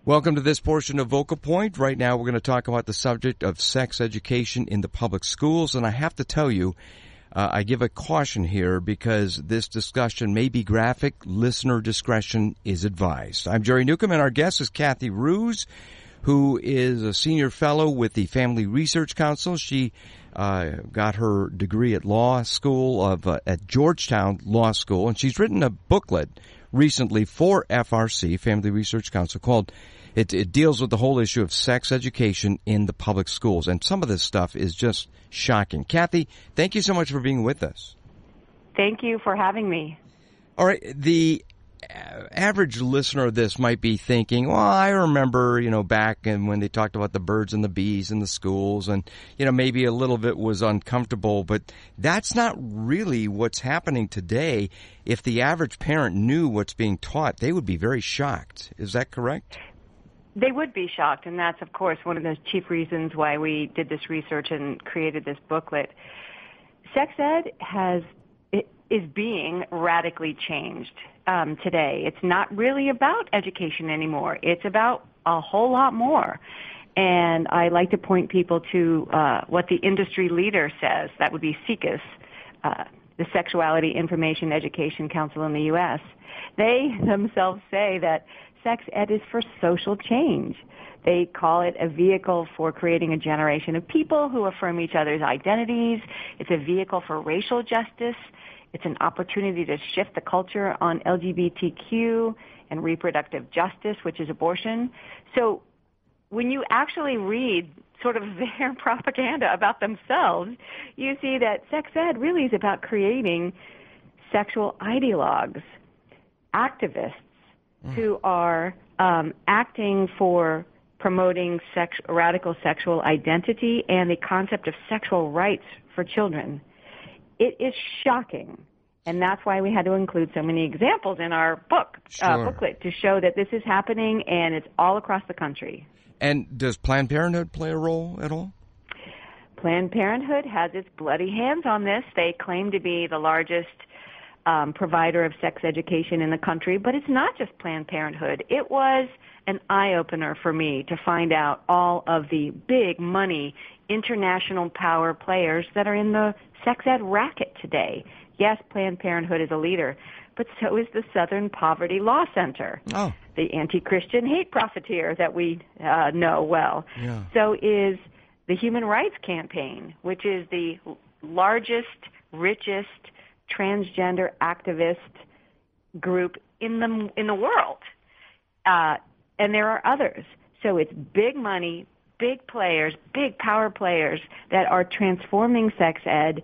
Welcome to this portion of Vocal Point. Right now we're going to talk about the subject of sex education in the public schools. And I have to tell you, I give a caution here because this discussion may be graphic. Listener discretion is advised. I'm Jerry Newcomb, and our guest is Kathy Ruse, who is a senior fellow with the Family Research Council. She got her degree at law school at Georgetown Law School, and she's written a booklet recently for FRC, Family Research Council, called it deals with the whole issue of sex education in the public schools. And some of this stuff is just shocking. Kathy, thank you so much for being with us. Thank you for having me. All right. The average listener of this might be thinking, well, I remember, back when they talked about the birds and the bees in the schools, and, maybe a little bit was uncomfortable, but that's not really what's happening today. If the average parent knew what's being taught, they would be very shocked. Is that correct? They would be shocked, and that's, of course, one of the chief reasons why we did this research and created this booklet. Sex ed is being radically changed today. It's not really about education anymore. It's about a whole lot more. And I like to point people to what the industry leader says. That would be SIECUS, the Sexuality Information Education Council in the U.S. They themselves say that sex ed is for social change. They call it a vehicle for creating a generation of people who affirm each other's identities. It's a vehicle for racial justice. It's an opportunity to shift the culture on LGBTQ and reproductive justice, which is abortion. So when you actually read sort of their propaganda about themselves, you see that sex ed really is about creating sexual ideologues, activists who are acting for promoting radical sexual identity and the concept of sexual rights for children. It is shocking, and that's why we had to include so many examples in our booklet to show that this is happening, and it's all across the country. And does Planned Parenthood play a role at all? Planned Parenthood has its bloody hands on this. They claim to be the largest provider of sex education in the country, but it's not just Planned Parenthood. It was an eye-opener for me to find out all of the big money international power players that are in the sex ed racket today. Yes, Planned Parenthood is a leader, but so is the Southern Poverty Law Center, the anti-Christian hate profiteer that we know well. Yeah. So is the Human Rights Campaign, which is the largest, richest transgender activist group in the world. And there are others. So it's big money, big players, big power players that are transforming sex ed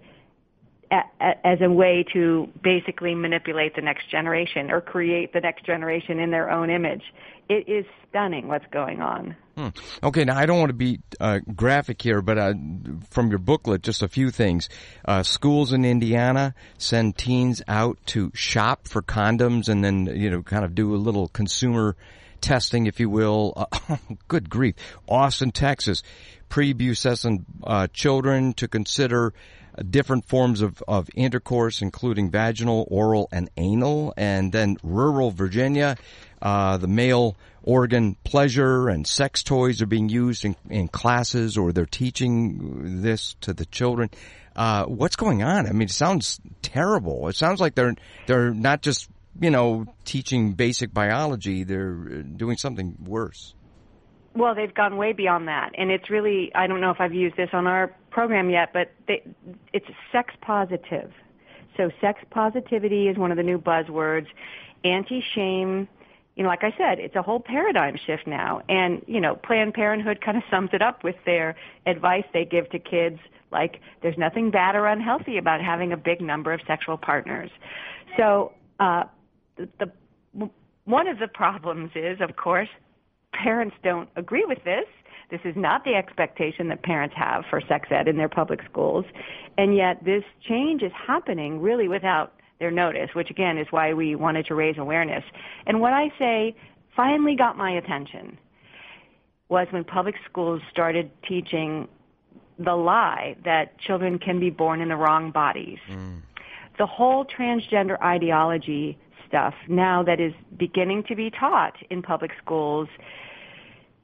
as a way to basically manipulate the next generation or create the next generation in their own image. It is stunning what's going on. Okay, now I don't want to be graphic here, but from your booklet, just a few things. Schools in Indiana send teens out to shop for condoms and then, kind of do a little consumer testing, if you will. Good grief. Austin, Texas, prepubescent children to consider different forms of intercourse, including vaginal, oral, and anal. And then rural Virginia, the male organ pleasure and sex toys are being used in classes, or they're teaching this to the children. What's going on? I mean, it sounds terrible. It sounds like they're not just, teaching basic biology. They're doing something worse. Well, they've gone way beyond that. And it's really, I don't know if I've used this on our program yet, but it's sex positive. So sex positivity is one of the new buzzwords. Anti-shame, like I said, it's a whole paradigm shift now. And, Planned Parenthood kind of sums it up with their advice they give to kids, like there's nothing bad or unhealthy about having a big number of sexual partners. So one of the problems is, of course, parents don't agree with this. This is not the expectation that parents have for sex ed in their public schools. And yet this change is happening really without their notice, which again is why we wanted to raise awareness. And what I say finally got my attention was when public schools started teaching the lie that children can be born in the wrong bodies. The whole transgender ideology stuff now that is beginning to be taught in public schools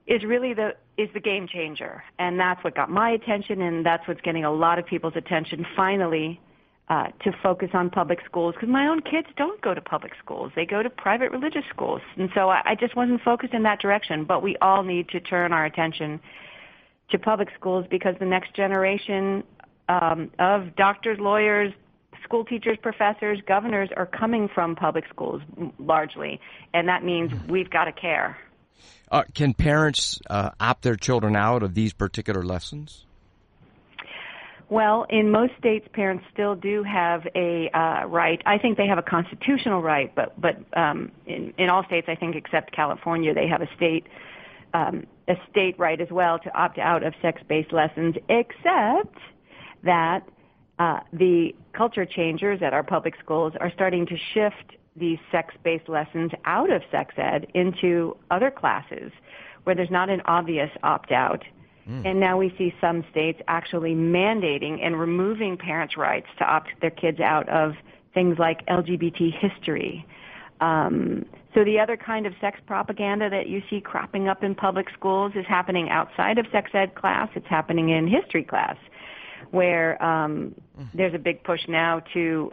is really the game changer, and that's what got my attention, and that's what's getting a lot of people's attention finally, to focus on public schools, because my own kids don't go to public schools. They go to private religious schools, and so I just wasn't focused in that direction. But we all need to turn our attention to public schools, because the next generation of doctors, lawyers, school teachers, professors, governors are coming from public schools largely, and that means we've got to care. Can parents opt their children out of these particular lessons? Well, in most states, parents still do have a right. I think they have a constitutional right, but in all states, I think except California, they have a state right as well to opt out of sex-based lessons, except that the culture changers at our public schools are starting to shift these sex-based lessons out of sex ed into other classes where there's not an obvious opt-out. And now we see some states actually mandating and removing parents' rights to opt their kids out of things like LGBT history. So the other kind of sex propaganda that you see cropping up in public schools is happening outside of sex ed class. It's happening in history class, where there's a big push now to,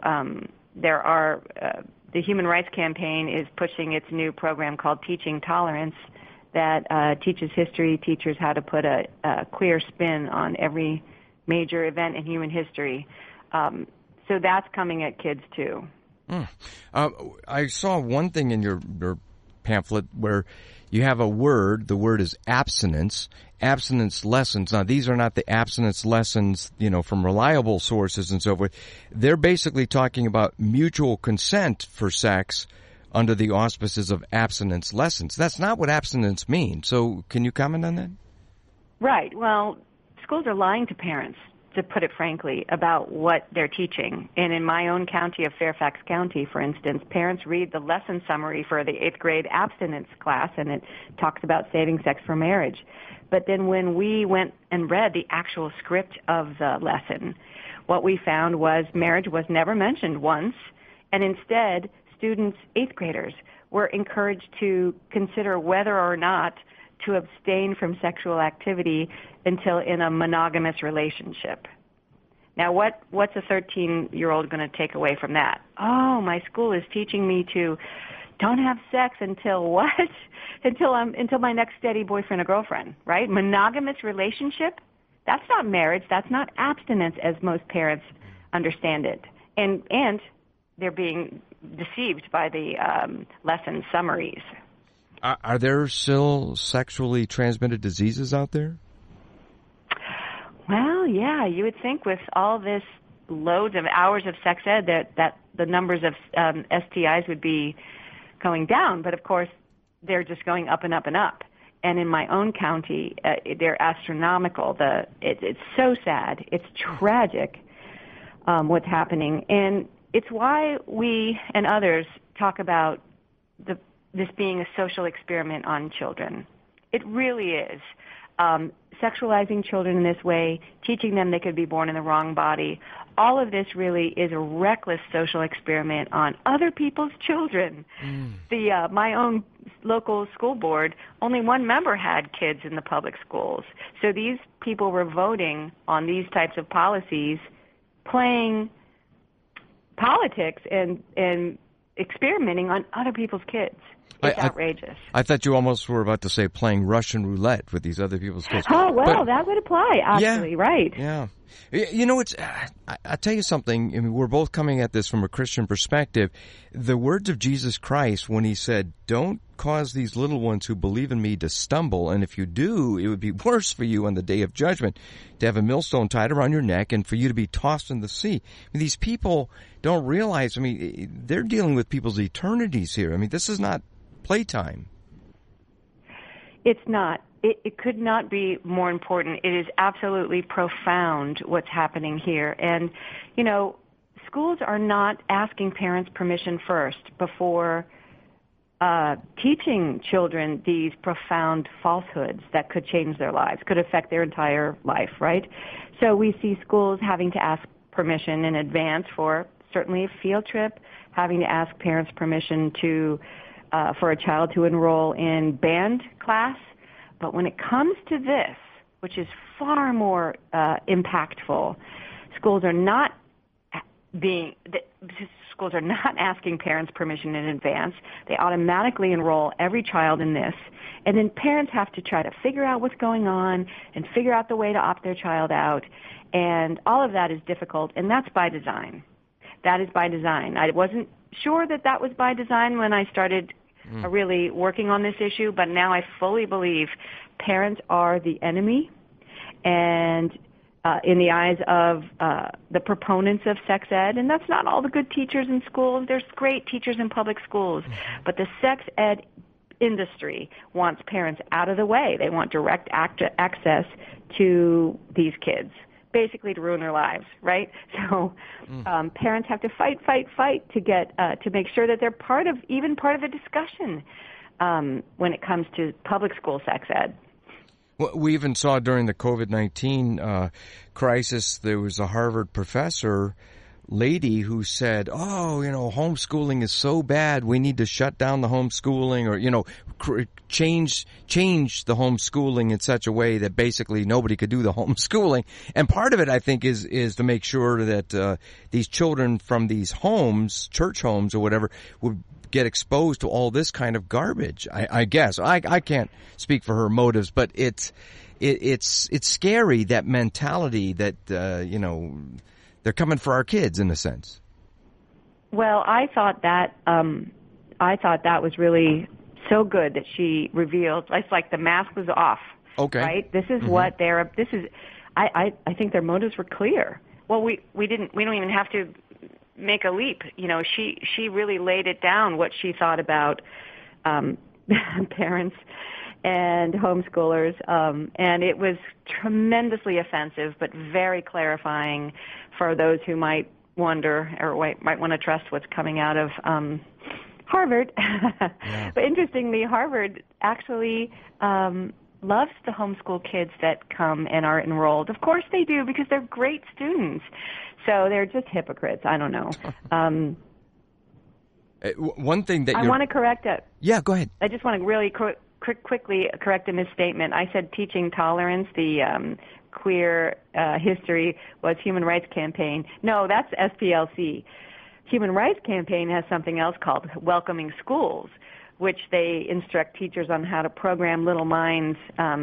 the Human Rights Campaign is pushing its new program called Teaching Tolerance that teaches history teachers how to put a queer spin on every major event in human history. So that's coming at kids too. I saw one thing in your pamphlet where you have a word. The word is abstinence lessons. Now, these are not the abstinence lessons, from reliable sources and so forth. They're basically talking about mutual consent for sex under the auspices of abstinence lessons. That's not what abstinence means. So can you comment on that? Right. Well, schools are lying to parents, to put it frankly, about what they're teaching. And in my own county of Fairfax County, for instance, parents read the lesson summary for the 8th grade abstinence class, and it talks about saving sex for marriage. But then when we went and read the actual script of the lesson, what we found was marriage was never mentioned once, and instead students, 8th graders, were encouraged to consider whether or not to abstain from sexual activity until in a monogamous relationship. Now, what's a 13-year-old going to take away from that? Oh, my school is teaching me to don't have sex until what? until my next steady boyfriend or girlfriend, right? Monogamous relationship? That's not marriage. That's not abstinence as most parents understand it. And they're being deceived by the lesson summaries. Are there still sexually transmitted diseases out there? Well, yeah, you would think with all this loads of hours of sex ed that the numbers of STIs would be going down, but of course they're just going up and up and up. And in my own county, they're astronomical. It's so sad. It's tragic what's happening. And it's why we and others talk about this being a social experiment on children. It really is. Sexualizing children in this way, teaching them they could be born in the wrong body, all of this really is a reckless social experiment on other people's children. My own local school board, only one member had kids in the public schools. So these people were voting on these types of policies, playing politics and experimenting on other people's kids. It's outrageous. I thought you almost were about to say playing Russian roulette with these other people's kids. Oh, well, that would apply, actually, yeah, right. Yeah. I'll tell you something. I mean, we're both coming at this from a Christian perspective. The words of Jesus Christ when he said, don't cause these little ones who believe in me to stumble, and if you do, it would be worse for you on the day of judgment to have a millstone tied around your neck and for you to be tossed in the sea. I mean, these people don't realize, they're dealing with people's eternities here. I mean, this is not playtime. It's not. It could not be more important. It is absolutely profound what's happening here. And, schools are not asking parents permission first before teaching children these profound falsehoods that could change their lives, could affect their entire life, right? So we see schools having to ask permission in advance for certainly a field trip, having to ask parents permission to for a child to enroll in band class, But when it comes to this, which is far more impactful, schools are not asking parents permission in advance. They automatically enroll every child in this, and then parents have to try to figure out what's going on and figure out the way to opt their child out, and all of that is difficult, and that's by design. That is by design. I wasn't sure that was by design when I started really working on this issue, but now I fully believe parents are the enemy, and in the eyes of the proponents of sex ed, and that's not all the good teachers in schools. There's great teachers in public schools, but the sex ed industry wants parents out of the way. They want direct access to these kids, basically to ruin their lives, right? So parents have to fight to get to make sure that they're part of the discussion when it comes to public school sex ed. Well, we even saw during the COVID-19 crisis, there was a Harvard professor lady who said, homeschooling is so bad, we need to shut down the homeschooling, or, change the homeschooling in such a way that basically nobody could do the homeschooling. And part of it, I think, is to make sure that these children from these homes, church homes or whatever, would get exposed to all this kind of garbage. I guess I can't speak for her motives, but it's scary, that mentality that they're coming for our kids in a sense. Well, I thought that was really so good that she revealed. It's like the mask was off. Okay. Right. This is what I think their motives were clear. Well, we don't even have to make a leap. She really laid it down what she thought about parents and homeschoolers, and it was tremendously offensive, but very clarifying for those who might wonder or might want to trust what's coming out of Harvard. Yeah. But interestingly, Harvard actually loves the homeschool kids that come and are enrolled. Of course they do, because they're great students. So they're just hypocrites. I don't know. One thing that I want to correct it. Yeah, go ahead. I just want to really quickly correct a misstatement. I said Teaching Tolerance, the queer history, was Human Rights Campaign. No, that's SPLC. Human Rights Campaign has something else called Welcoming Schools, which they instruct teachers on how to program little minds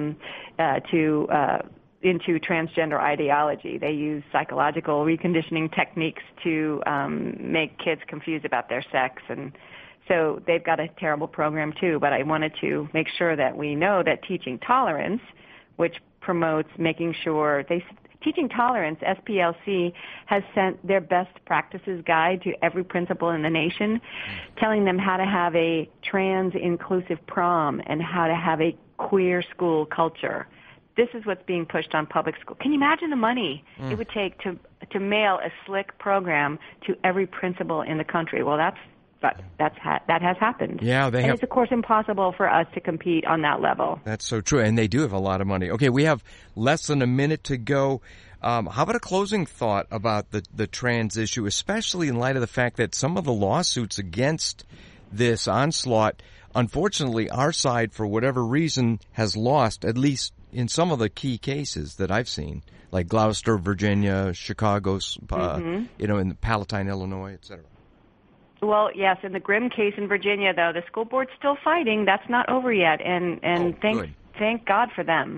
into transgender ideology. They use psychological reconditioning techniques to make kids confused about their sex, and so they've got a terrible program too. But I wanted to make sure that we know that Teaching Tolerance, which promotes making sure Teaching Tolerance, SPLC, has sent their best practices guide to every principal in the nation, telling them how to have a trans-inclusive prom and how to have a queer school culture. This is what's being pushed on public school. Can you imagine the money it would take to mail a slick program to every principal in the country? Well, that has happened. Yeah, and it's, of course, impossible for us to compete on that level. That's so true, and they do have a lot of money. Okay, we have less than a minute to go. How about a closing thought about the trans issue, especially in light of the fact that some of the lawsuits against this onslaught, unfortunately, our side, for whatever reason, has lost, at least in some of the key cases that I've seen, like Gloucester, Virginia, Chicago, in Palatine, Illinois, et cetera. Well, yes, in the Grimm case in Virginia, though, the school board's still fighting. That's not over yet, and thank God for them.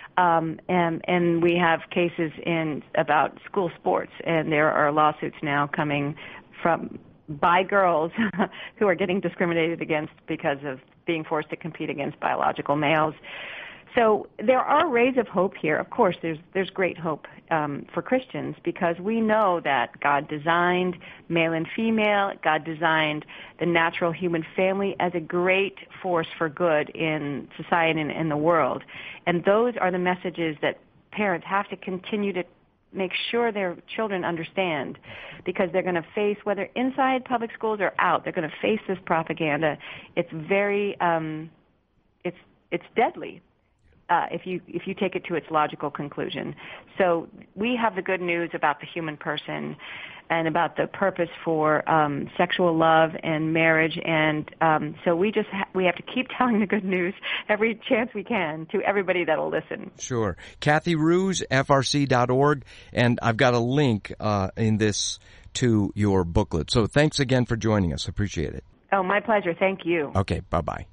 And we have cases about school sports, and there are lawsuits now coming by girls who are getting discriminated against because of being forced to compete against biological males. So there are rays of hope here. Of course, there's great hope for Christians, because we know that God designed male and female. God designed the natural human family as a great force for good in society and in the world. And those are the messages that parents have to continue to make sure their children understand, because they're going to face, whether inside public schools or out, they're going to face this propaganda. It's very, it's deadly. if you take it to its logical conclusion. So we have the good news about the human person and about the purpose for sexual love and marriage, and so we have to keep telling the good news every chance we can to everybody that'll listen. Sure. Kathy Roos, frc.org, and I've got a link in this to your booklet. So thanks again for joining us. Appreciate it. Oh, my pleasure. Thank you. Okay, bye-bye.